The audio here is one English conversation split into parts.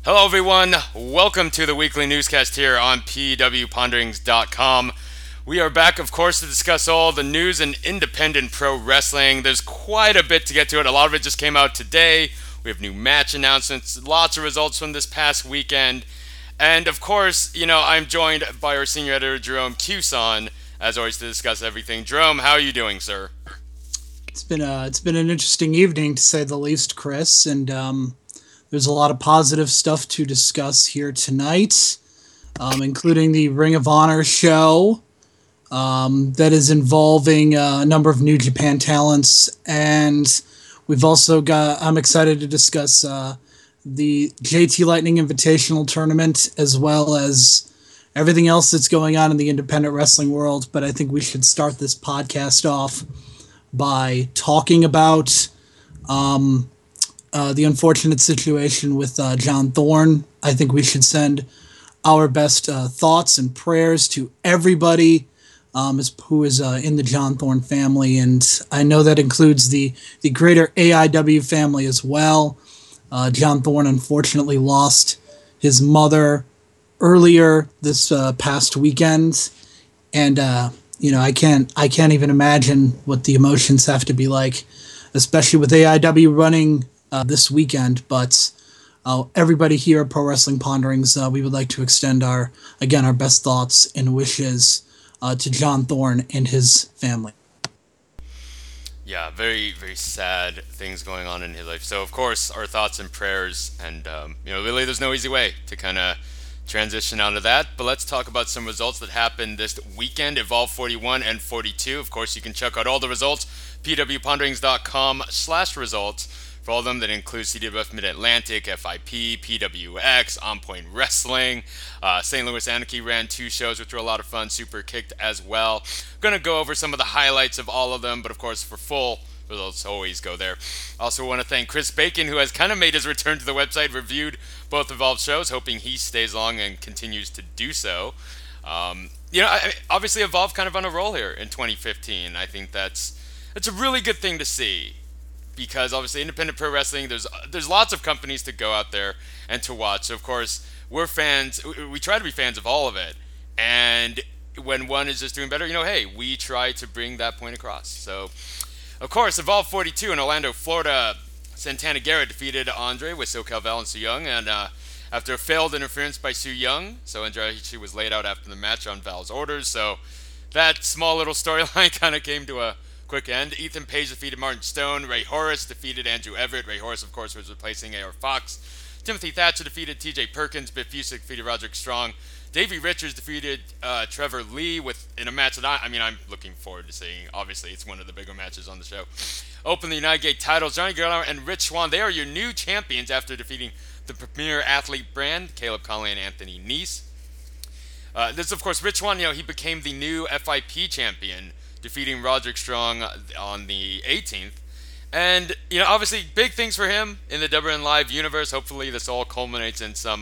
Hello, everyone. Welcome to the weekly newscast here on pwponderings.com. We are back, of course, to discuss all the news in independent pro wrestling. There's quite a bit to get to it. A lot of it just came out today. We have new match announcements, lots of results from this past weekend. And, of course, I'm joined by our senior editor, Jerome Cuson, as always, to discuss everything. Jerome, how are you doing, sir? It's been an interesting evening, to say the least, Chris, and there's a lot of positive stuff to discuss here tonight, including the Ring of Honor show that is involving a number of New Japan talents, and I'm excited to discuss the JT Lightning Invitational Tournament, as well as everything else that's going on in the independent wrestling world. But I think we should start this podcast off by talking about the unfortunate situation with John Thorne. I think we should send our best thoughts and prayers to everybody who is in the John Thorne family, and I know that includes the greater AIW family as well. John Thorne unfortunately lost his mother earlier this past weekend, and I can't even imagine what the emotions have to be like, especially with AIW running this weekend. But everybody here at Pro Wrestling Ponderings, we would like to extend our best thoughts and wishes to John Thorne and his family. Yeah, very, very sad things going on in his life. So, of course, our thoughts and prayers. And, really, there's no easy way to kind of transition out of that. But let's talk about some results that happened this weekend. Evolve 41 and 42. Of course, you can check out all the results, pwponderings.com/results. For all of them, that includes CWF Mid-Atlantic, FIP, PWX, On Point Wrestling. St. Louis Anarchy ran 2 shows, which were a lot of fun. Super Kicked as well. Going to go over some of the highlights of all of them, but of course, for full results, always go there. Also want to thank Chris Bacon, who has kind of made his return to the website, reviewed both Evolved shows, hoping he stays long and continues to do so. Obviously Evolve kind of on a roll here in 2015. I think that's a really good thing to see, because obviously independent pro wrestling, there's lots of companies to go out there and to watch. So of course, we're fans. We try to be fans of all of it, and when one is just doing better, hey, we try to bring that point across. So, of course, Evolve 42 in Orlando, Florida, Santana Garrett defeated Andre with SoCal Val and Su Yung, and after a failed interference by Su Yung, so Andrade was laid out after the match on Val's orders. So that small little storyline kind of came to a quick end. Ethan Page defeated Martin Stone. Ray Horace defeated Andrew Everett. Ray Horace, of course, was replacing A.R. Fox. Timothy Thatcher defeated T.J. Perkins. Biff Busick defeated Roderick Strong. Davey Richards defeated Trevor Lee in a match that I'm looking forward to seeing. Obviously, it's one of the bigger matches on the show. Open the United Gate titles. Johnny Gargano and Rich Swann, they are your new champions after defeating the Premier Athlete brand, Caleb Conley and Anthony Nese. This, of course, Rich Swann, he became the new FIP champion, defeating Roderick Strong on the 18th. And, obviously, big things for him in the WN Live universe. Hopefully, this all culminates in some,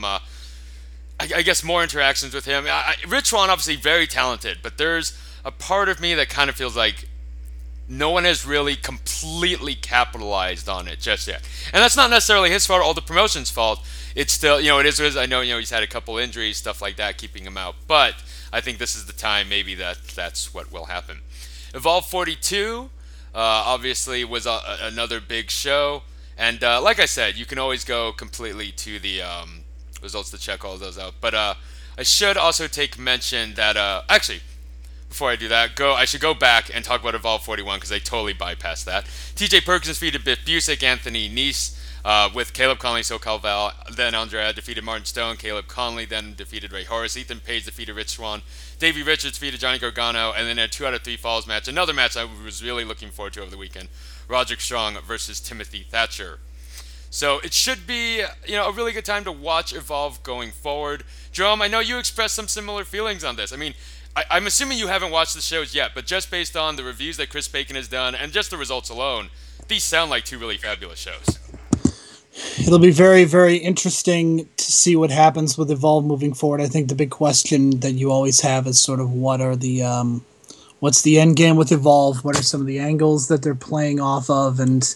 I guess, more interactions with him. Rich Swann, obviously, very talented, but there's a part of me that kind of feels like no one has really completely capitalized on it just yet. And that's not necessarily his fault or the promotion's fault. It's still, it is what it is. I know, he's had a couple injuries, stuff like that, keeping him out. But I think this is the time maybe that's what will happen. Evolve 42, obviously, was another big show. And like I said, you can always go completely to the results to check all those out. But I should also take mention that, actually, before I do that, I should go back and talk about Evolve 41, because I totally bypassed that. TJ Perkins defeated Biff Busick, Anthony Nese, with Caleb Conley, SoCal Val. Then Andrea defeated Martin Stone. Caleb Conley then defeated Ray Horace. Ethan Page defeated Rich Swann. Davey Richards defeated Johnny Gargano. And then a 2 out of 3 falls match. Another match I was really looking forward to over the weekend. Roderick Strong versus Timothy Thatcher. So it should be, a really good time to watch Evolve going forward. Jerome, I know you expressed some similar feelings on this. I'm assuming you haven't watched the shows yet, but just based on the reviews that Chris Bacon has done and just the results alone, these sound like 2 really fabulous shows. It'll be very, very interesting to see what happens with Evolve moving forward. I think the big question that you always have is sort of what's the end game with Evolve? What are some of the angles that they're playing off of? And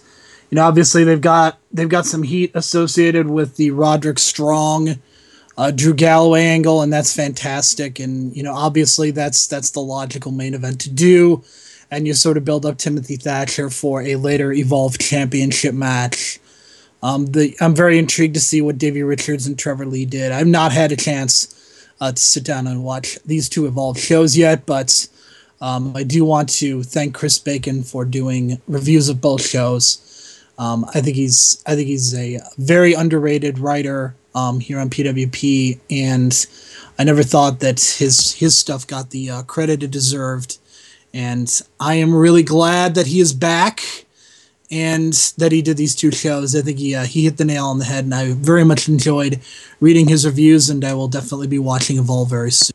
Obviously they've got some heat associated with the Roderick Strong, Drew Galloway angle, and that's fantastic. And obviously that's the logical main event to do, and you sort of build up Timothy Thatcher for a later Evolve Championship match. I'm very intrigued to see what Davey Richards and Trevor Lee did. I've not had a chance to sit down and watch these two Evolve shows yet, but I do want to thank Chris Bacon for doing reviews of both shows. I think he's a very underrated writer here on PWP, and I never thought that his stuff got the credit it deserved. And I am really glad that he is back and that he did these two shows. I think he hit the nail on the head, and I very much enjoyed reading his reviews, and I will definitely be watching Evolve very soon.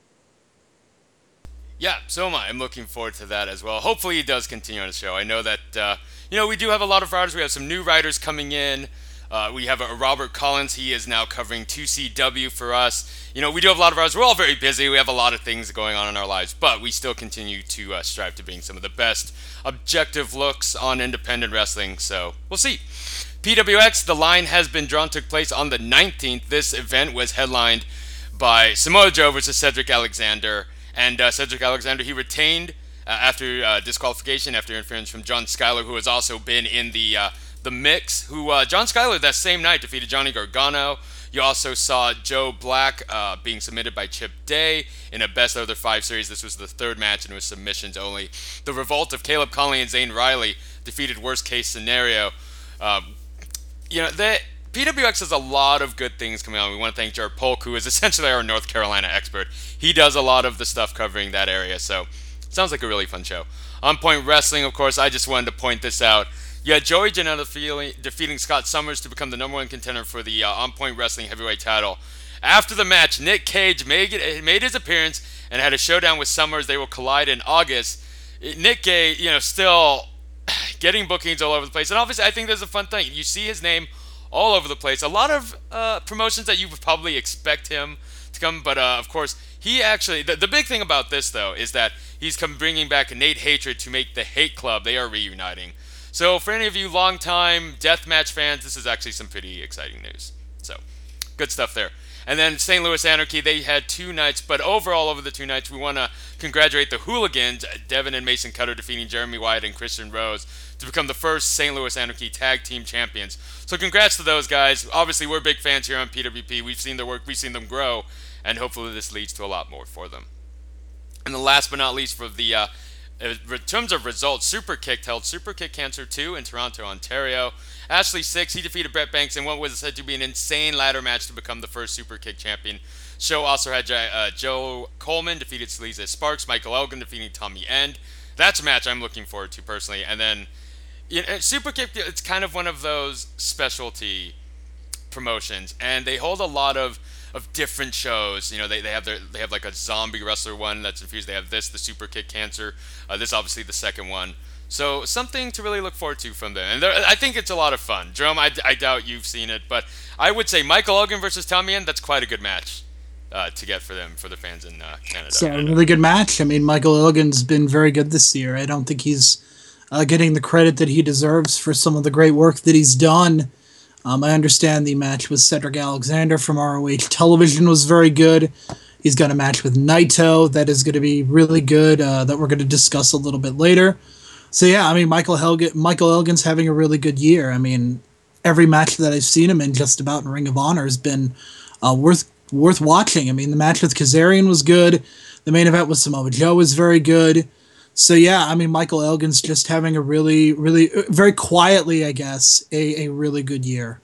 Yeah, so am I. I'm looking forward to that as well. Hopefully he does continue on the show. I know that, we do have a lot of writers. We have some new writers coming in. We have a Robert Collins. He is now covering 2CW for us. We do have a lot of writers. We're all very busy. We have a lot of things going on in our lives, but we still continue to strive to bring some of the best objective looks on independent wrestling. So we'll see. PWX, the line has been drawn, took place on the 19th. This event was headlined by Samoa Joe versus Cedric Alexander. And Cedric Alexander, he retained after disqualification, after interference from John Skyler, who has also been in the mix. John Skyler that same night defeated Johnny Gargano. You also saw Joe Black being submitted by Chip Day in a best of the 5 series. This was the third match and it was submissions only. The revolt of Caleb Conley and Zane Riley defeated Worst Case Scenario. PWX has a lot of good things coming on. We want to thank Jared Polk, who is essentially our North Carolina expert. He does a lot of the stuff covering that area, so sounds like a really fun show. On Point Wrestling, of course, I just wanted to point this out. You had Joey Janela defeating Scott Summers to become the number 1 contender for the On Point Wrestling heavyweight title. After the match, Nick Cage made his appearance and had a showdown with Summers. They will collide in August. Nick Cage, still getting bookings all over the place. And obviously, I think there's a fun thing. You see his name all over the place. A lot of promotions that you would probably expect him to come, but of course, he actually, the big thing about this, though, is that he's bringing back Nate Hatred to make the Hate Club. They are reuniting. So for any of you longtime deathmatch fans, this is actually some pretty exciting news. So, good stuff there. And then St. Louis Anarchy, they had 2 nights, but overall over the 2 nights, we want to congratulate the Hooligans, Devin and Mason Cutter defeating Jeremy Wyatt and Christian Rose to become the first St. Louis Anarchy Tag Team Champions. So congrats to those guys. Obviously, we're big fans here on PWP. We've seen their work, we've seen them grow, and hopefully this leads to a lot more for them. And the last but not least for the in terms of results, Super Kick held Super Kick Cancer 2 in Toronto, Ontario. Ashley Six, he defeated Brett Banks in what was said to be an insane ladder match to become the first Super Kick champion. Show also had Joe Coleman defeated Sleaze Sparks, Michael Elgin defeating Tommy End. That's a match I'm looking forward to personally. And then Super Kick, it's kind of one of those specialty promotions, and they hold a lot of different shows. They have like a zombie wrestler one that's infused. They have the Super Kick Cancer. This obviously the second one. So something to really look forward to from them. And I think it's a lot of fun. Jerome, I doubt you've seen it, but I would say Michael Elgin versus Tommy End, that's quite a good match to get for them, for the fans in Canada. It's a really good match. I mean, Michael Elgin's been very good this year. I don't think he's getting the credit that he deserves for some of the great work that he's done. I understand the match with Cedric Alexander from ROH Television was very good. He's got a match with Naito that is going to be really good that we're going to discuss a little bit later. So yeah, I mean, Michael Elgin's having a really good year. I mean, every match that I've seen him in just about in Ring of Honor has been worth watching. I mean, the match with Kazarian was good. The main event with Samoa Joe was very good. So yeah, I mean, Michael Elgin's just having a really, really, very quietly, I guess, a really good year.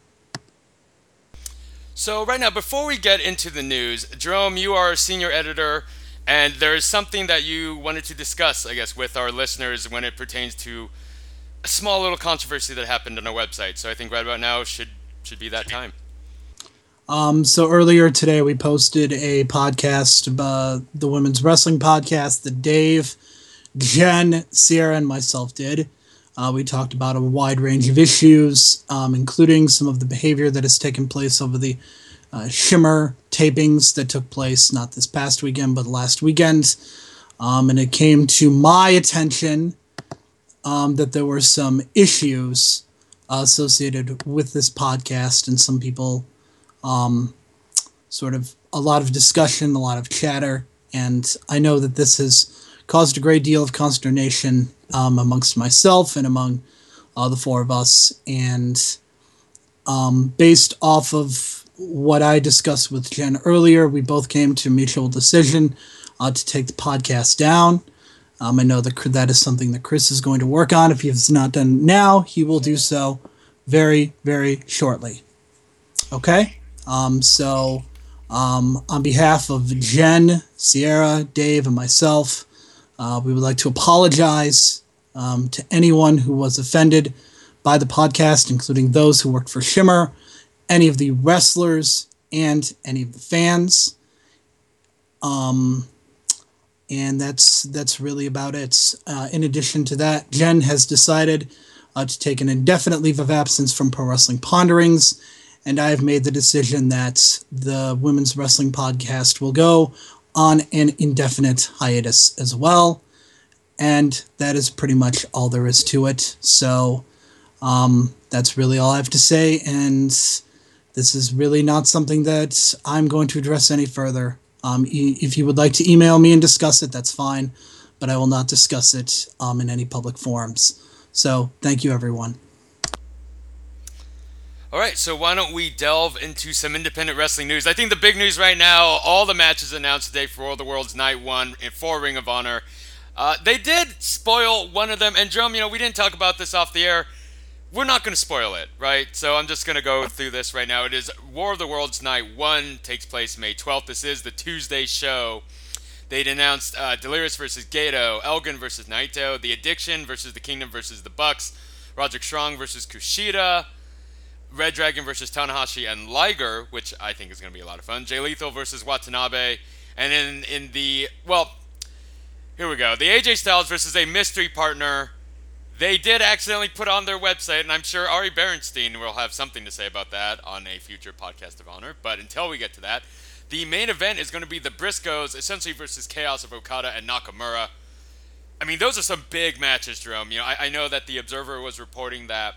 So right now, before we get into the news, Jerome, you are a senior editor, and there is something that you wanted to discuss, I guess, with our listeners when it pertains to a small little controversy that happened on our website. So I think right about now should be that time. So earlier today, we posted a podcast, the women's wrestling podcast that Dave, Jen, Sierra, and myself did. We talked about a wide range of issues, including some of the behavior that has taken place over the Shimmer tapings that took place not this past weekend, but last weekend. And it came to my attention that there were some issues associated with this podcast, and some people sort of a lot of discussion, a lot of chatter, and I know that this has caused a great deal of consternation amongst myself and among the four of us. And based off of what I discussed with Jen earlier, we both came to a mutual decision to take the podcast down. I know that is something that Chris is going to work on. If he has not done now, he will do so very, very shortly. Okay? On behalf of Jen, Sierra, Dave, and myself, we would like to apologize to anyone who was offended by the podcast, including those who worked for Shimmer, any of the wrestlers, and any of the fans. And that's really about it. In addition to that, Jen has decided to take an indefinite leave of absence from Pro Wrestling Ponderings, and I have made the decision that the Women's Wrestling Podcast will go on an indefinite hiatus as well. And that is pretty much all there is to it. So that's really all I have to say, and this is really not something that I'm going to address any further. If you would like to email me and discuss it, that's fine, but I will not discuss it in any public forums. So thank you, everyone. All right, so why don't we delve into some independent wrestling news? I think the big news right now, all the matches announced today for War of the Worlds Night 1 for Ring of Honor. They did spoil one of them, and Jerome, we didn't talk about this off the air. We're not going to spoil it, right? So I'm just going to go through this right now. It is War of the Worlds Night 1, takes place May 12th. This is the Tuesday show. They'd announced Delirious versus Gato, Elgin versus Naito, The Addiction versus The Kingdom versus The Bucks, Roderick Strong versus Kushida, Red Dragon versus Tanahashi and Liger, which I think is going to be a lot of fun, Jay Lethal versus Watanabe, and in the, well, here we go, the AJ Styles versus a mystery partner. They did accidentally put on their website, and I'm sure Ari Berenstein will have something to say about that on a future podcast of Honor. But until we get to that, the main event is going to be the Briscoes, essentially versus Chaos of Okada and Nakamura. I mean, those are some big matches, Jerome. I know that the Observer was reporting that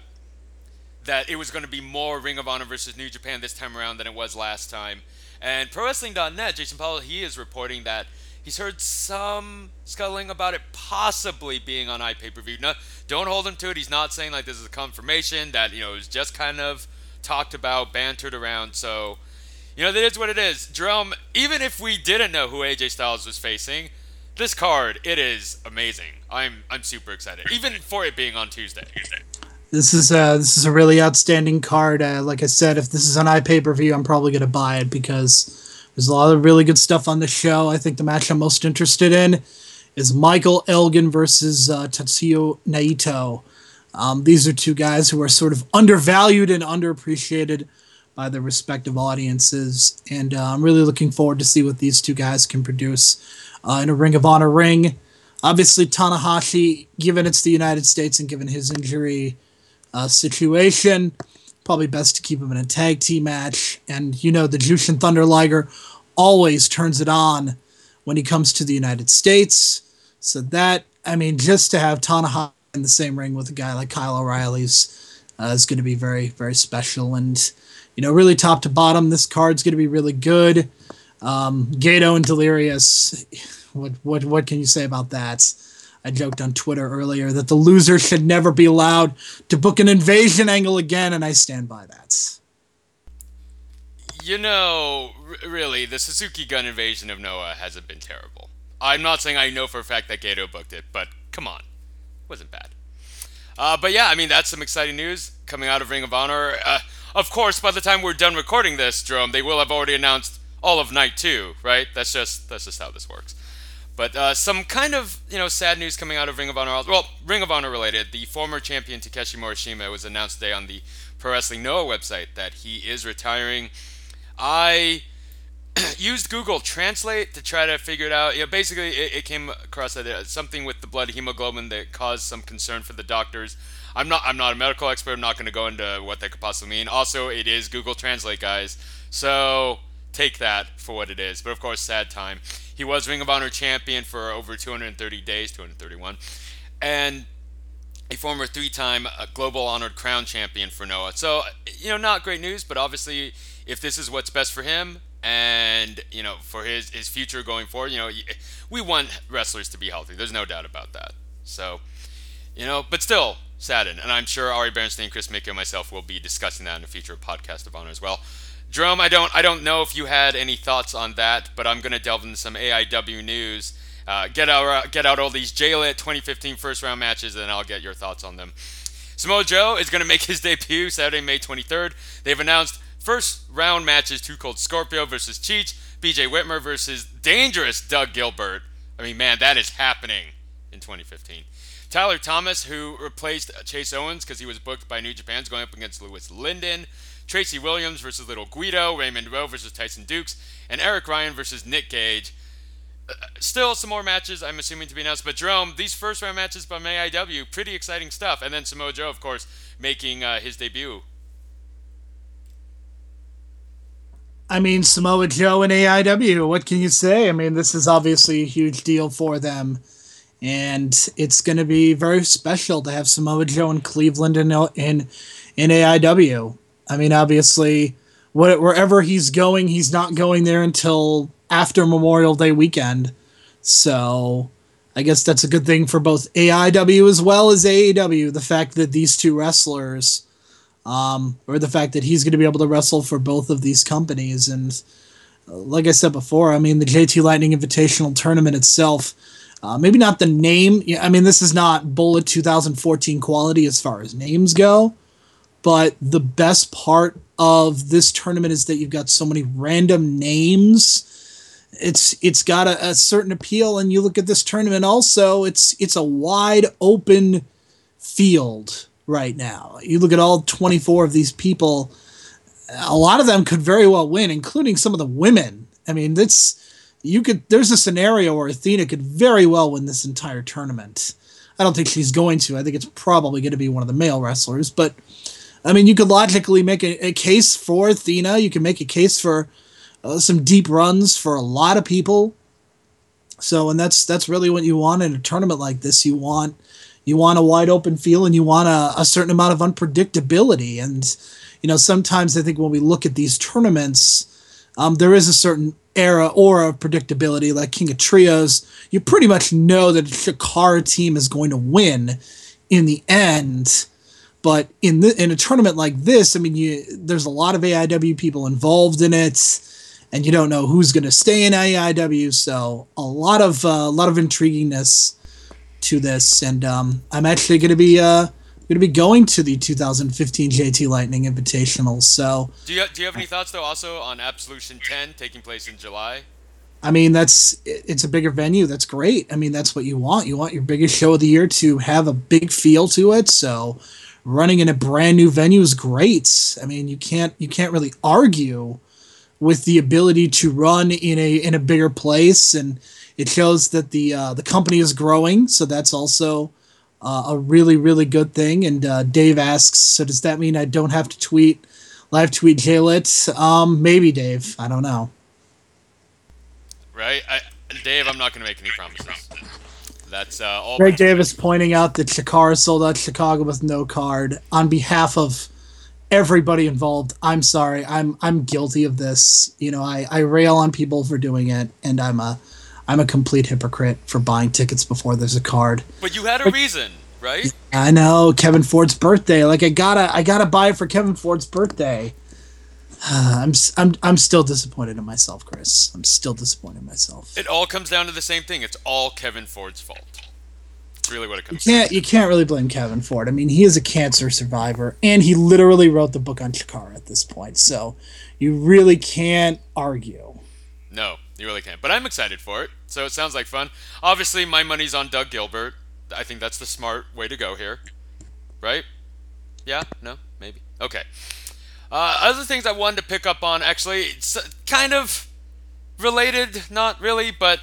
it was going to be more Ring of Honor versus New Japan this time around than it was last time. And ProWrestling.net, Jason Powell, he is reporting that he's heard some scuttling about it possibly being on iPay-per-view. No, don't hold him to it. He's not saying like this is a confirmation that, it was just kind of talked about, bantered around. So, that is what it is. Jerome, even if we didn't know who AJ Styles was facing, this card, it is amazing. I'm super excited, even for it being on Tuesday. This is a really outstanding card. Like I said, if this is on iPay-per-view, I'm probably going to buy it because there's a lot of really good stuff on the show. I think the match I'm most interested in is Michael Elgin versus Tatsuya Naito. These are two guys who are sort of undervalued and underappreciated by their respective audiences, and I'm really looking forward to see what these two guys can produce in a Ring of Honor ring. Obviously, Tanahashi, given it's the United States and given his injury situation, probably best to keep him in a tag team match. And the Jushin Thunder Liger always turns it on when he comes to the United States. So that, just to have Tanahashi in the same ring with a guy like Kyle O'Reilly's is going to be very, very special. And, really top to bottom, this card's going to be really good. Gato and Delirious, what can you say about that? I joked on Twitter earlier that the loser should never be allowed to book an invasion angle again, and I stand by that. Really, the Suzuki Gun invasion of Noah hasn't been terrible. I'm not saying I know for a fact that Gato booked it, but come on. It wasn't bad. But yeah, that's some exciting news coming out of Ring of Honor. Of course, by the time we're done recording this, Jerome, they will have already announced all of Night 2, right? That's just how this works. But some kind of, sad news coming out of Ring of Honor. Well, Ring of Honor related. The former champion Takeshi Morishima was announced today on the Pro Wrestling Noah website that he is retiring. I used Google Translate to try to figure it out. Basically, it came across that something with the blood hemoglobin that caused some concern for the doctors. I'm not a medical expert. I'm not going to go into what that could possibly mean. Also, it is Google Translate, guys. So take that for what it is. But of course, sad time. He was Ring of Honor champion for over 230 days, 231. And a former three-time Global Honored Crown champion for Noah. So, not great news, but obviously, if this is what's best for him and, for his future going forward, we want wrestlers to be healthy. There's no doubt about that. So, but still, saddened. And I'm sure Ari Bernstein, Chris Micke, and myself will be discussing that in a future podcast of Honor as well. Jerome, I don't know if you had any thoughts on that, but I'm going to delve into some AIW news. Get out all these JLIT 2015 first round matches, and I'll get your thoughts on them. Samoa Joe is going to make his debut Saturday, May 23rd. They've announced first round matches: Too Cold Scorpio versus Cheech, BJ Whitmer versus dangerous Doug Gilbert. I mean, man, that is happening in 2015. Tyler Thomas, who replaced Chase Owens because he was booked by New Japan, is going up against Lewis Linden. Tracy Williams versus Little Guido. Raymond Rowe versus Tyson Dukes. And Eric Ryan versus Nick Gage. Still some more matches, I'm assuming, to be announced. But Jerome, these first round matches by AIW, pretty exciting stuff. And then Samoa Joe, of course, making his debut. I mean, Samoa Joe and AIW, what can you say? I mean, this is obviously a huge deal for them. And it's going to be very special to have Samoa Joe in Cleveland and in AIW. I mean, obviously, wherever he's going, he's not going there until after Memorial Day weekend. So I guess that's a good thing for both AIW as well as AEW, the fact that these two wrestlers, or the fact that he's going to be able to wrestle for both of these companies. And like I said before, I mean, the JT Lightning Invitational Tournament itself, maybe not the name. I mean, this is not Bullet 2014 quality as far as names go. But the best part of this tournament is that you've got so many random names. It's got a certain appeal, and you look at this tournament also, it's a wide open field right now. You look at all 24 of these people, a lot of them could very well win, including some of the women. I mean, there's a scenario where Athena could very well win this entire tournament. I don't think she's going to. I think it's probably going to be one of the male wrestlers, but I mean, you could logically make a case for Athena. You can make a case for some deep runs for a lot of people. So, and that's really what you want in a tournament like this. You want a wide open field, and you want a certain amount of unpredictability. And sometimes I think when we look at these tournaments, there is a certain aura of predictability. Like King of Trios, you pretty much know that the Chikara team is going to win in the end. But in a tournament like this, I mean, there's a lot of AIW people involved in it, and you don't know who's going to stay in AIW. So a lot of intriguingness to this, and I'm actually going to be going to the 2015 JT Lightning Invitational. So do you have any thoughts though also on Absolution 10 taking place in July? I mean, it's a bigger venue. That's great. I mean, that's what you want. You want your biggest show of the year to have a big feel to it. So running in a brand new venue is great. I mean, you can't really argue with the ability to run in a bigger place, and it shows that the company is growing. So that's also a really, really good thing. And Dave asks, so does that mean I don't have to live tweet JLIT? Maybe, Dave. I don't know. Right, Dave. I'm not going to make any promises. That's all. Greg Davis pointing out that Chikara sold out Chicago with no card. On behalf of everybody involved, I'm sorry. I'm guilty of this. I rail on people for doing it, and I'm a complete hypocrite for buying tickets before there's a card. But you had a reason, right? I know, Kevin Ford's birthday. Like I gotta buy it for Kevin Ford's birthday. I'm still disappointed in myself, Chris. I'm still disappointed in myself. It all comes down to the same thing. It's all Kevin Ford's fault. It's really what it comes down to. You can't really blame Kevin Ford. I mean, he is a cancer survivor, and he literally wrote the book on Chikara at this point. So you really can't argue. No, you really can't. But I'm excited for it. So it sounds like fun. Obviously, my money's on Doug Gilbert. I think that's the smart way to go here. Right? Yeah? No? Maybe? Okay. Other things I wanted to pick up on, actually, it's kind of related, not really, but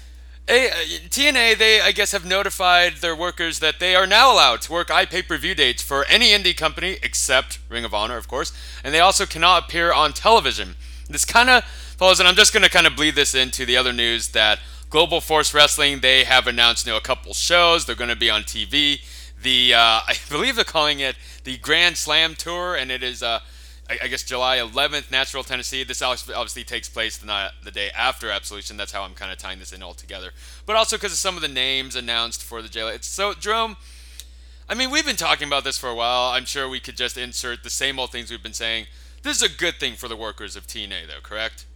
TNA, they, I guess, have notified their workers that they are now allowed to work iPay-per-view dates for any indie company, except Ring of Honor, of course, and they also cannot appear on television. This kind of follows, and I'm just going to kind of bleed this into the other news, that Global Force Wrestling, they have announced a couple shows. They're going to be on TV I believe they're calling it the Grand Slam Tour, and it is I guess July 11th, Nashville, Tennessee. This obviously takes place the day after Absolution. That's how I'm kind of tying this in all together. But also because of some of the names announced for the JLA. So, Jerome, I mean, we've been talking about this for a while. I'm sure we could just insert the same old things we've been saying. This is a good thing for the workers of TNA, though, correct?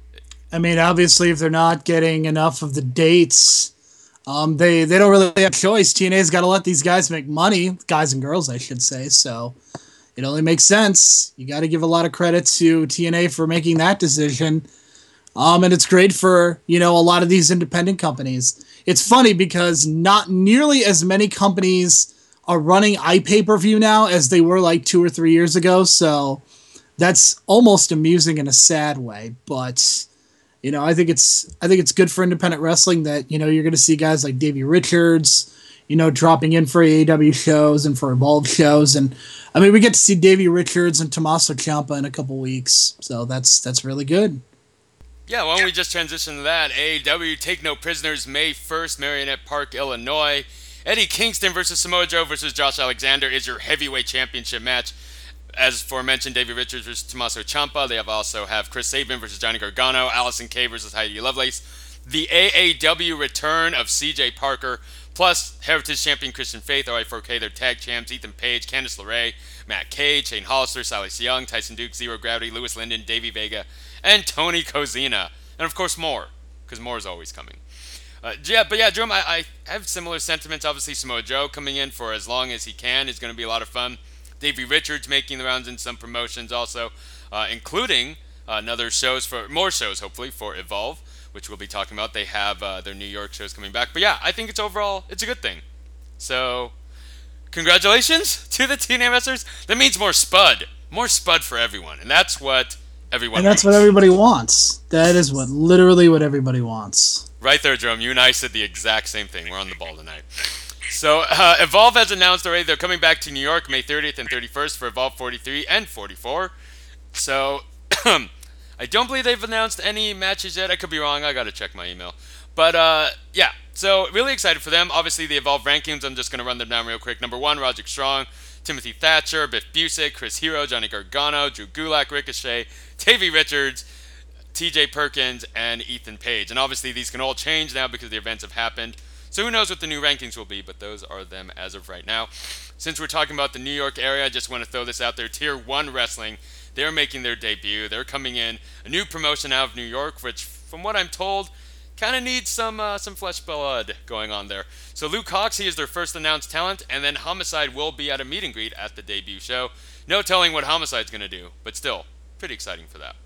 I mean, obviously, if they're not getting enough of the dates, they don't really have a choice. TNA's got to let these guys make money, guys and girls, I should say. So it only makes sense. You got to give a lot of credit to TNA for making that decision. And it's great for, a lot of these independent companies. It's funny because not nearly as many companies are running iPay-per-view now as they were like 2 or 3 years ago. So that's almost amusing in a sad way. But, I think it's good for independent wrestling that, you're going to see guys like Davey Richards, dropping in for AEW shows and for Evolve shows. And I mean, we get to see Davey Richards and Tommaso Ciampa in a couple weeks. So that's really good. Yeah, why don't we just transition to that? AEW Take No Prisoners, May 1st, Marionette Park, Illinois. Eddie Kingston versus Samoa Joe versus Josh Alexander is your heavyweight championship match. As aforementioned, Davey Richards versus Tommaso Ciampa. They also have Chris Sabin versus Johnny Gargano, Allison Kay versus Heidi Lovelace. The AAW return of CJ Parker, plus Heritage Champion Christian Faith, OI4K, their tag champs, Ethan Page, Candice LeRae, Matt Cage, Shane Hollister, Silas Young, Tyson Duke, Zero Gravity, Lewis Linden, Davey Vega, and Tony Kozina. And of course more, because more is always coming. Jerome, I have similar sentiments. Obviously, Samoa Joe coming in for as long as he can is going to be a lot of fun. Davey Richards making the rounds in some promotions also, including more shows hopefully for Evolve, which we'll be talking about. They have their New York shows coming back. But yeah, I think it's a good thing. So, congratulations to the TNA wrestlers. That means more spud for everyone, and that's what everyone. And that's what everybody wants. That is literally what everybody wants. Right there, Jerome. You and I said the exact same thing. We're on the ball tonight. So, Evolve has announced already they're coming back to New York May 30th and 31st for Evolve 43 and 44. So, I don't believe they've announced any matches yet. I could be wrong. I got to check my email. But, yeah. So, really excited for them. Obviously, the Evolve rankings, I'm just going to run them down real quick. Number 1, Roderick Strong, Timothy Thatcher, Biff Busick, Chris Hero, Johnny Gargano, Drew Gulak, Ricochet, Davey Richards, TJ Perkins, and Ethan Page. And obviously, these can all change now because the events have happened. So who knows what the new rankings will be, but those are them as of right now. Since we're talking about the New York area, I just want to throw this out there. Tier 1 Wrestling, they're making their debut. They're coming in, a new promotion out of New York, which, from what I'm told, kind of needs some flesh blood going on there. So Luke Cox, he is their first announced talent, and then Homicide will be at a meet and greet at the debut show. No telling what Homicide's going to do, but still, pretty exciting for that.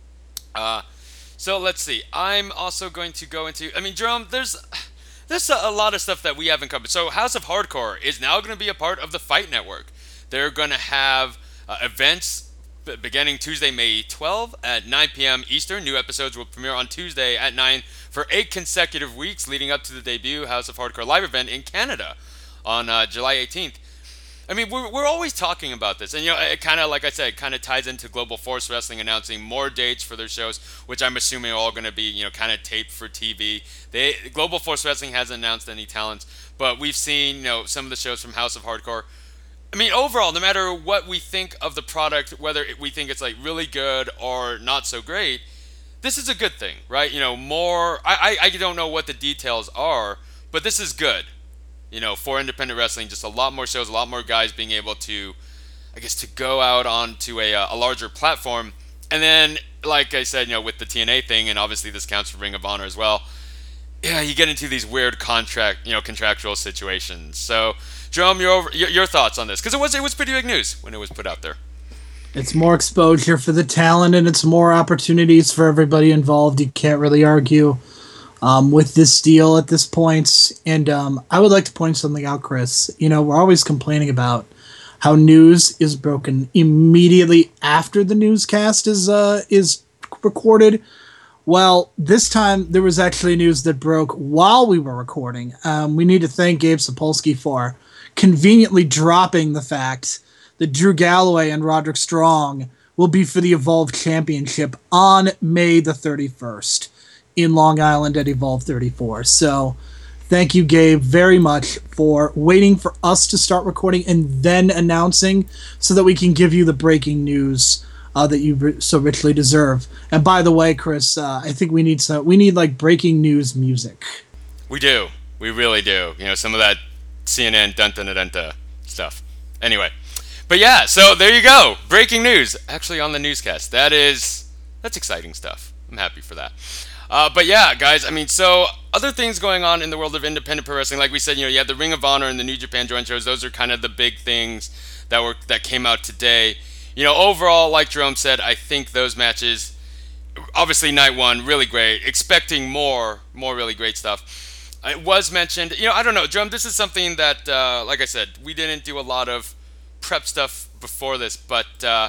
So let's see. I'm also going to go into... I mean, Jerome, there's a lot of stuff that we haven't covered. So House of Hardcore is now going to be a part of the Fight Network. They're going to have events beginning Tuesday, May 12 at 9 p.m. Eastern. New episodes will premiere on Tuesday at 9 for 8 consecutive weeks leading up to the debut House of Hardcore live event in Canada on July 18th. I mean, we're always talking about this, and it kind of, like I said, kind of ties into Global Force Wrestling announcing more dates for their shows, which I'm assuming are all going to be, kind of taped for TV. Global Force Wrestling hasn't announced any talents, but we've seen, some of the shows from House of Hardcore. I mean, overall, no matter what we think of the product, whether we think it's like really good or not so great, this is a good thing, right? More. I don't know what the details are, but this is good. For independent wrestling, just a lot more shows, a lot more guys being able to, I guess, to go out onto a larger platform. And then, like I said, with the TNA thing, and obviously this counts for Ring of Honor as well, yeah, you get into these weird contractual situations. So, Jerome, your thoughts on this? Because it was pretty big news when it was put out there. It's more exposure for the talent, and it's more opportunities for everybody involved. You can't really argue with this deal at this point. And I would like to point something out, Chris. We're always complaining about how news is broken immediately after the newscast is recorded. Well, this time there was actually news that broke while we were recording. We need to thank Gabe Sapolsky for conveniently dropping the fact that Drew Galloway and Roderick Strong will be for the Evolve Championship on May the 31st. In Long Island at Evolve 34. So Thank you, Gabe, very much for waiting for us to start recording and then announcing so that we can give you the breaking news that you so richly deserve. And by the way, Chris, I think we need like breaking news music. We do. We really do. Some of that CNN dun-dun-dun-dun stuff. Anyway. But yeah, so there you go. Breaking news. Actually on the newscast. That's exciting stuff. I'm happy for that. But yeah, guys, so other things going on in the world of independent pro wrestling, like we said, you have the Ring of Honor and the New Japan Joint shows. Those are kind of the big things that came out today. Overall, like Jerome said, I think those matches, obviously night one, really great. Expecting more really great stuff. It was mentioned, I don't know, Jerome, this is something that, like I said, we didn't do a lot of prep stuff before this, but,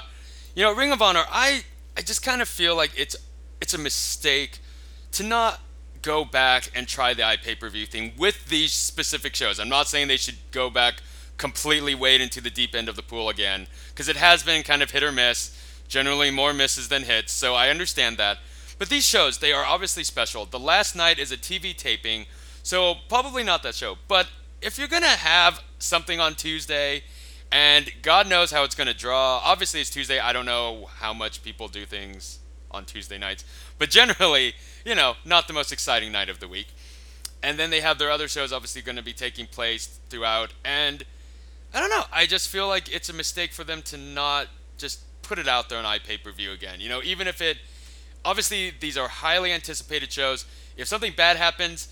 Ring of Honor, I just kind of feel like it's a mistake to not go back and try the iPay-per-view thing with these specific shows. I'm not saying they should go back, completely wade into the deep end of the pool again, because it has been kind of hit or miss, generally more misses than hits, so I understand that. But these shows, they are obviously special. The last night is a TV taping, so probably not that show. But if you're going to have something on Tuesday, and God knows how it's going to draw, obviously it's Tuesday, I don't know how much people do things on Tuesday nights, but generally, not the most exciting night of the week. And then they have their other shows obviously going to be taking place throughout, and I don't know, I just feel like it's a mistake for them to not just put it out there on iPay-per-view again. Even if obviously these are highly anticipated shows. If something bad happens,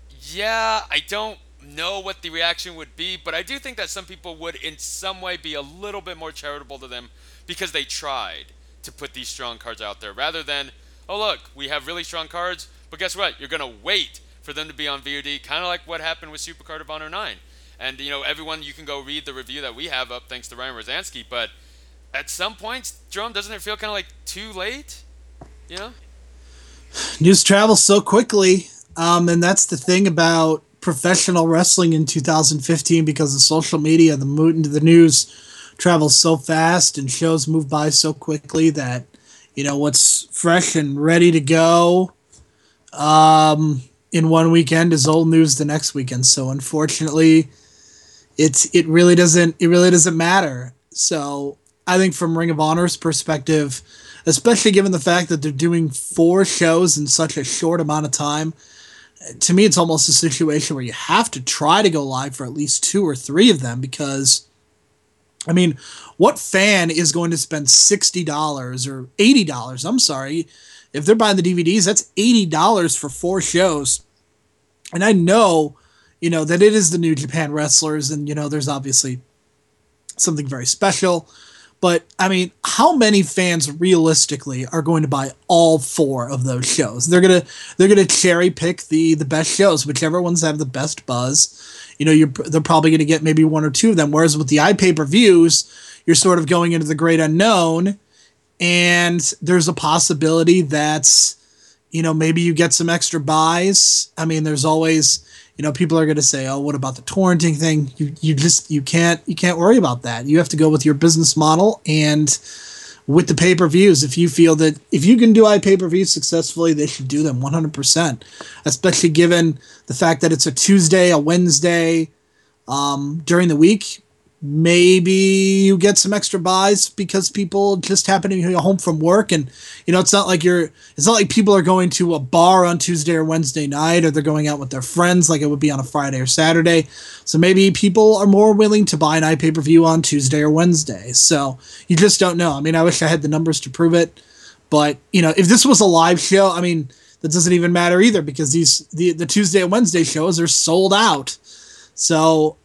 yeah, I don't know what the reaction would be, but I do think that some people would in some way be a little bit more charitable to them because they tried to put these strong cards out there rather than, oh look, we have really strong cards, but guess what? You're going to wait for them to be on VOD, kind of like what happened with Supercard of Honor 9. And, everyone, you can go read the review that we have up thanks to Ryan Rosansky, but at some points, Jerome, doesn't it feel kind of like too late? News travels so quickly, and that's the thing about professional wrestling in 2015 because of social media. The news travels so fast and shows move by so quickly that what's fresh and ready to go in one weekend is old news the next weekend. So unfortunately, it really doesn't matter. So I think from Ring of Honor's perspective, especially given the fact that they're doing 4 shows in such a short amount of time, to me, it's almost a situation where you have to try to go live for at least 2 or 3 of them because, what fan is going to spend $60 or $80? I'm sorry. If they're buying the DVDs, that's $80 for 4 shows. And I know, that it is the New Japan wrestlers and, there's obviously something very special. But, how many fans realistically are going to buy all 4 of those shows? They're gonna cherry pick the best shows, whichever ones have the best buzz. They're probably going to get maybe 1 or 2 of them. Whereas with the iPay-per-views, you're sort of going into the great unknown, and there's a possibility that, maybe you get some extra buys. There's always, people are going to say, oh, what about the torrenting thing? You can't worry about that. You have to go with your business model and with the pay-per-views. If you feel that if you can do iPay-per-views successfully, they should do them 100%, especially given the fact that it's a Tuesday, a Wednesday during the week. Maybe you get some extra buys because people just happen to be home from work, and it's not like people are going to a bar on Tuesday or Wednesday night, or they're going out with their friends like it would be on a Friday or Saturday. So maybe people are more willing to buy an iPay-per-view on Tuesday or Wednesday. So you just don't know. I wish I had the numbers to prove it, but if this was a live show, that doesn't even matter either because the Tuesday and Wednesday shows are sold out. So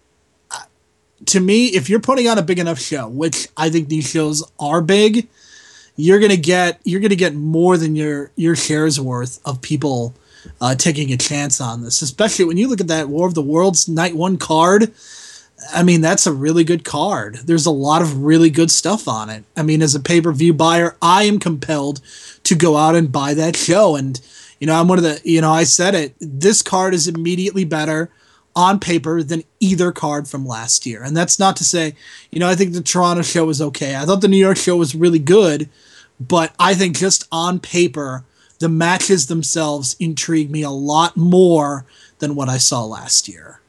to me, if you're putting on a big enough show, which I think these shows are big, you're gonna get more than your share's worth of people taking a chance on this. Especially when you look at that War of the Worlds Night 1 card. That's a really good card. There's a lot of really good stuff on it. As a pay-per-view buyer, I am compelled to go out and buy that show. And I'm one of the I said it. This card is immediately better on paper than either card from last year. And that's not to say, I think the Toronto show was okay. I thought the New York show was really good, but I think just on paper, the matches themselves intrigue me a lot more than what I saw last year.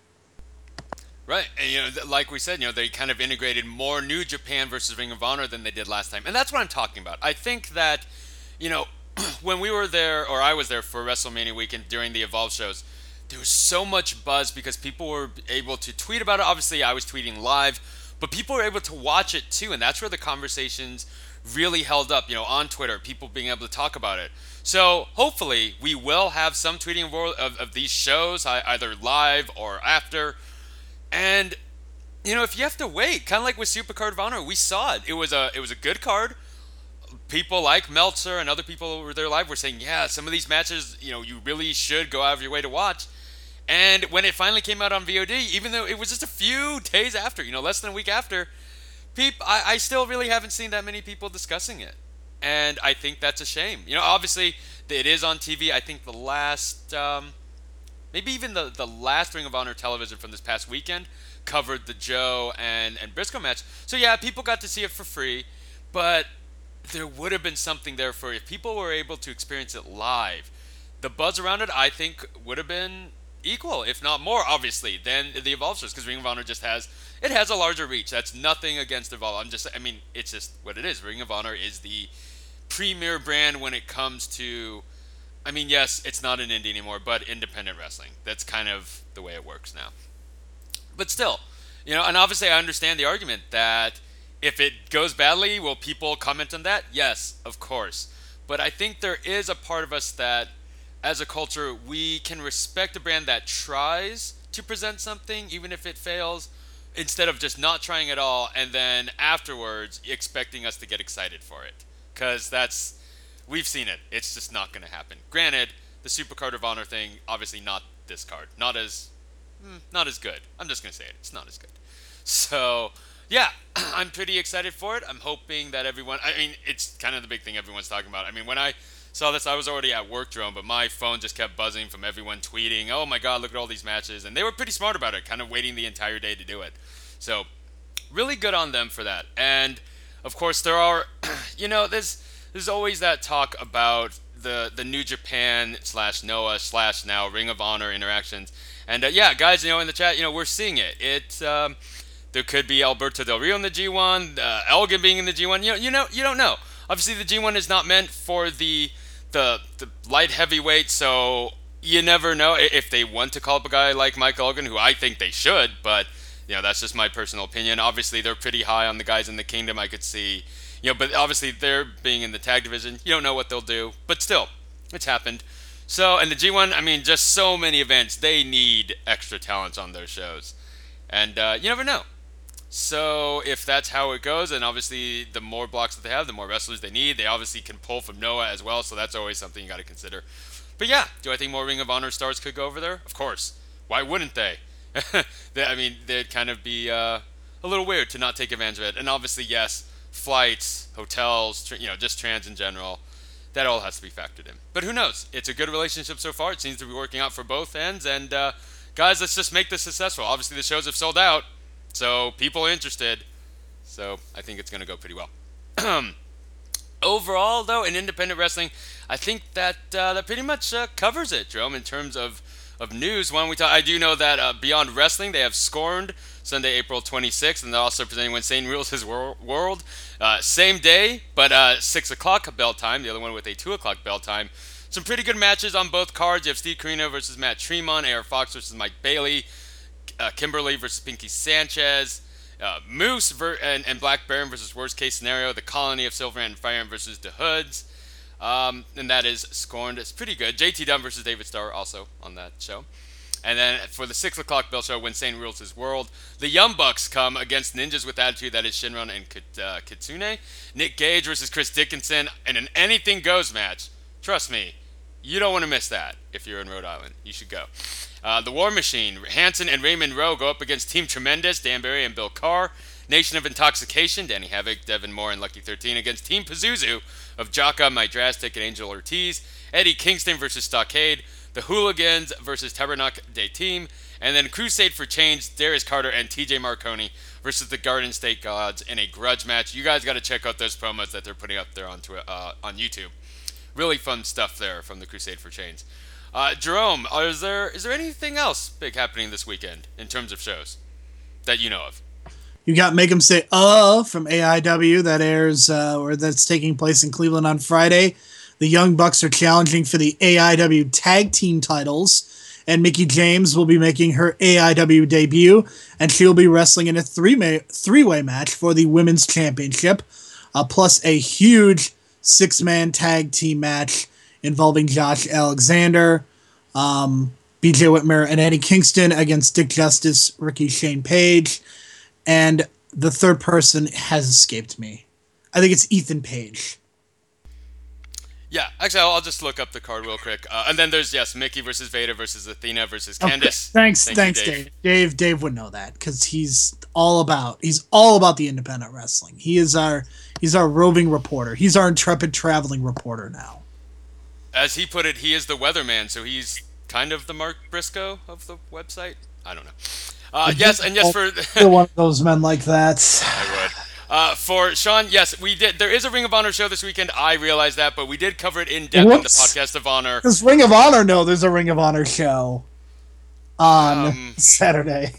Right, and like we said, they kind of integrated more New Japan versus Ring of Honor than they did last time, and that's what I'm talking about. I think that, you know, when we were there, or I was there for WrestleMania weekend during the Evolve shows, there was so much buzz because people were able to tweet about it. Obviously, I was tweeting live, but people were able to watch it too, and that's where the conversations really held up. On Twitter, people being able to talk about it. So hopefully, we will have some tweeting of these shows, either live or after. And if you have to wait, kind of like with Supercard of Honor, we saw it. It was a good card. People like Meltzer and other people who were there live were saying, yeah, some of these matches, you really should go out of your way to watch. And when it finally came out on VOD, even though it was just a few days after, less than a week after, I still really haven't seen that many people discussing it. And I think that's a shame. Obviously, it is on TV. I think the last... maybe even the last Ring of Honor television from this past weekend covered the Joe and Briscoe match. So yeah, people got to see it for free, but there would have been something there for if people were able to experience it live. The buzz around it, I think, would have been equal, if not more, obviously, than the Evolve shows, because Ring of Honor just has a larger reach. That's nothing against Evolve. It's just what it is. Ring of Honor is the premier brand when it comes to... yes, it's not an indie anymore, but independent wrestling. That's kind of the way it works now. But still, and obviously I understand the argument that if it goes badly, will people comment on that? Yes, of course. But I think there is a part of us that, as a culture, we can respect a brand that tries to present something, even if it fails, instead of just not trying at all, and then afterwards expecting us to get excited for it. Because we've seen it. It's just not going to happen. Granted, the Supercard of Honor thing, obviously not this card. Not as good. I'm just going to say it. It's not as good. So, yeah, I'm pretty excited for it. I'm hoping that everyone... it's kind of the big thing everyone's talking about. When I saw this, I was already at work, Jerome, but my phone just kept buzzing from everyone tweeting, oh my god, look at all these matches. And they were pretty smart about it, kind of waiting the entire day to do it. So, really good on them for that. And, of course, there are... There's always that talk about the New Japan / Noah / now Ring of Honor interactions. And yeah, guys, in the chat, we're seeing it. There could be Alberto Del Rio in the G1, Elgin being in the G1. You don't know. Obviously, the G1 is not meant for the light heavyweight, so you never know if they want to call up a guy like Mike Elgin, who I think they should, but that's just my personal opinion. Obviously, they're pretty high on the guys in the Kingdom. I could see. But obviously they're being in the tag division. You don't know what they'll do. But still, it's happened. So, and the G1, just so many events. They need extra talent on their shows. And you never know. So, if that's how it goes, and obviously the more blocks that they have, the more wrestlers they need. They obviously can pull from Noah as well, so that's always something you got to consider. But yeah, do I think more Ring of Honor stars could go over there? Of course. Why wouldn't they? They'd kind of be a little weird to not take advantage of it. And obviously, yes, flights, hotels, just trans in general, that all has to be factored in. But who knows? It's a good relationship so far. It seems to be working out for both ends. And guys, let's just make this successful. Obviously, the shows have sold out, so people are interested. So I think it's going to go pretty well. Overall, though, in independent wrestling, I think that pretty much covers it, Jerome, in terms of news. Why don't we talk? I do know that Beyond Wrestling, they have Scorned Sunday, April 26th, and they're also presenting When Satan Rules His World. Same day, but 6 o'clock bell time. The other one with a 2 o'clock bell time. Some pretty good matches on both cards. You have Steve Corino versus Matt Tremont, AR Fox versus Mike Bailey, Kimberly versus Pinky Sanchez, Moose and Black Baron versus Worst Case Scenario, The Colony of Silver and Fire versus The Hoods. And that is Scorned. It's pretty good. JT Dunn versus David Starr also on that show. And then for the 6 o'clock bell show, When Satan Rules His World, the Young Bucks come against Ninjas with Attitude. That is Shinron and Kitsune. Nick Gage versus Chris Dickinson in an anything goes match. Trust me, you don't want to miss that if you're in Rhode Island. You should go. The War Machine, Hanson and Raymond Rowe go up against Team Tremendous, Dan Barry and Bill Carr. Nation of Intoxication, Danny Havoc, Devin Moore, and Lucky 13 against Team Pazuzu of Jaka, Mike Drastic, and Angel Ortiz. Eddie Kingston versus Stockade. The Hooligans versus Tabernacle Day Team. And then Crusade for Change, Darius Carter and TJ Marconi versus the Garden State Gods in a grudge match. You guys got to check out those promos that they're putting up there on YouTube. Really fun stuff there from the Crusade for Change. Jerome, is there anything else big happening this weekend in terms of shows that you know of? You got Make 'em Say from AIW that airs or that's taking place in Cleveland on Friday. The Young Bucks are challenging for the AIW tag team titles, and Mickie James will be making her AIW debut, and she'll be wrestling in a three-way match for the women's championship, plus a huge six-man tag team match involving Josh Alexander, BJ Whitmer, and Eddie Kingston against Dick Justice, Ricky Shane Page, and the third person has escaped me. I think it's Ethan Page. Yeah, actually, I'll just look up the card real quick. And then there's, yes, Mickie versus Veda versus Athena versus Candice. Okay. Thanks, Dave. Dave would know that because he's all about the independent wrestling. He's our roving reporter. He's our intrepid traveling reporter now. As he put it, he is the weatherman, so he's kind of the Mark Briscoe of the website. I don't know. Yes, for you're one of those men like that. I would. For Sean, yes, we did. There is a Ring of Honor show this weekend. I realize that, but we did cover it in depth in the Podcast of Honor. Does Ring of Honor know there's a Ring of Honor show on Saturday?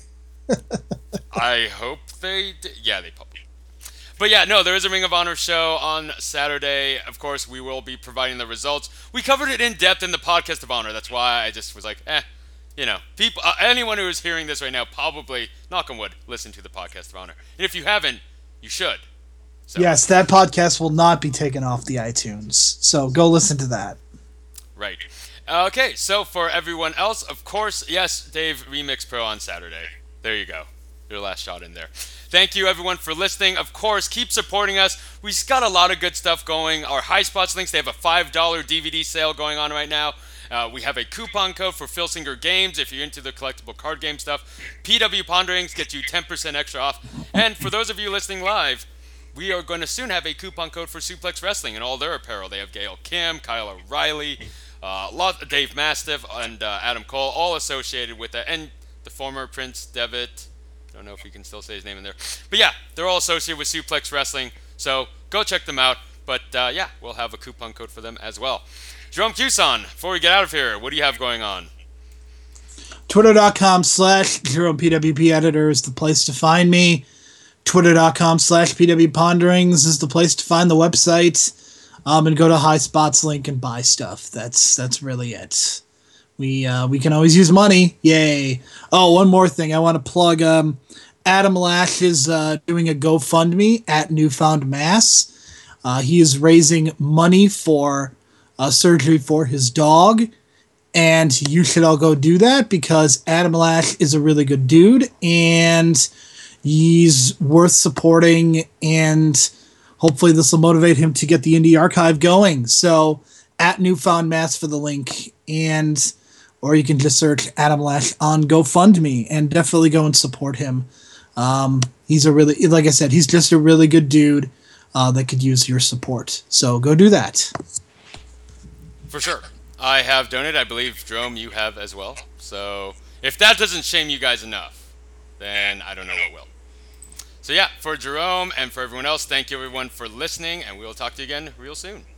I hope they did. Yeah, they probably. But yeah, no, there is a Ring of Honor show on Saturday. Of course, we will be providing the results. We covered it in depth in the Podcast of Honor. That's why I just was like, people, anyone who is hearing this right now, probably, knock on wood, listen to the Podcast of Honor. And if you haven't, you should. So. Yes, that podcast will not be taken off the iTunes. So go listen to that. Right. Okay, so for everyone else, of course, yes, Dave, Remix Pro on Saturday. There you go. Your last shot in there. Thank you, everyone, for listening. Of course, keep supporting us. We've got a lot of good stuff going. Our High Spots links, they have a $5 DVD sale going on right now. We have a coupon code for Phil Singer Games if you're into the collectible card game stuff. PW Ponderings gets you 10% extra off. And for those of you listening live, we are going to soon have a coupon code for Suplex Wrestling and all their apparel. They have Gail Kim, Kyle O'Reilly, Dave Mastiff, and Adam Cole, all associated with that. And the former Prince Devitt. I don't know if we can still say his name in there. But yeah, they're all associated with Suplex Wrestling. So go check them out. But yeah, we'll have a coupon code for them as well. Jerome Cuson, before we get out of here, what do you have going on? Twitter.com/JeromePWP Editor is the place to find me. Twitter.com/PW Ponderings is the place to find the website. And go to High Spots link and buy stuff. That's really it. We can always use money. Yay. Oh, one more thing. I want to plug Adam Lash is doing a GoFundMe at Newfound Mass. He is raising money for surgery for his dog, and you should all go do that because Adam Lash is a really good dude and he's worth supporting, and hopefully this will motivate him to get the Indie Archive going. So at Newfound Mass for the link, or you can just search Adam Lash on GoFundMe and definitely go and support him. He's a really, like I said, he's just a really good dude that could use your support. So go do that. For sure. I have donated. I believe, Jerome, you have as well. So if that doesn't shame you guys enough, then I don't know what will. So yeah, for Jerome and for everyone else, thank you everyone for listening, and we'll talk to you again real soon.